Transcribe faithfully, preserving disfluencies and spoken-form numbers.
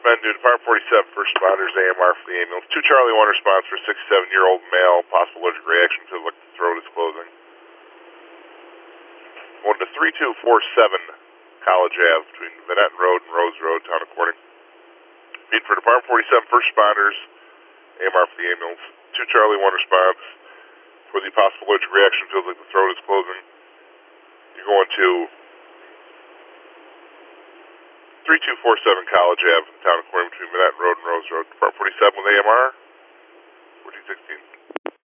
men due to Department forty-seven, first responders, A M R for the ambulance. two Charlie one response for a sixty-seven-year-old male, possible allergic reaction to the throat is closing. One to three two four seven College Avenue between Manhattan Road and Rose Road, Town of Corning. Need for Department forty-seven, first responders, A M R for the ambulance. two Charlie one response for the possible allergic reaction, feels like the throat is closing. You're going to three two four seven College Avenue, Town of Corning between Manhattan Road and Rose Road. Department forty-seven with A M R, fourteen sixteen.